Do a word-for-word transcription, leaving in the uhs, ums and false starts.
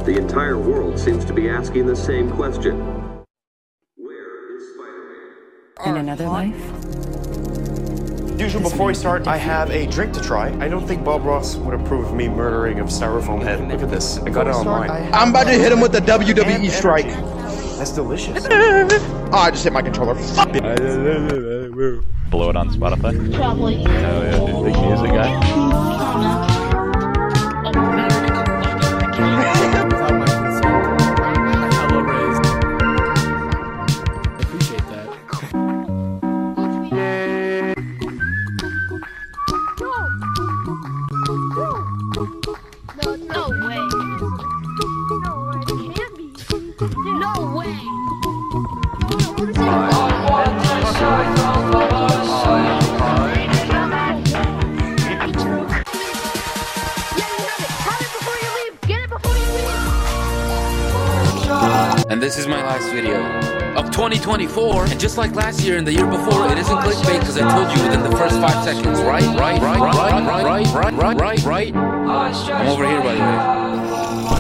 The entire world seems to be asking the same question. Where is Spider-Man? In another life? Usually before we start, I have a drink to try. I don't think Bob Ross would approve of me murdering a styrofoam head. Look at this. I got it online. I'm about to hit him with the W W E strike. That's delicious. Oh, I just hit my controller. Blow it on Spotify? Probably. Oh yeah, dude, big music guy. And this is my last video of twenty twenty-four, and just like last year and the year before, it isn't clickbait because I told you within the first five seconds, right? Right, right, right, right, right, right, right, right. I'm over here, by the way.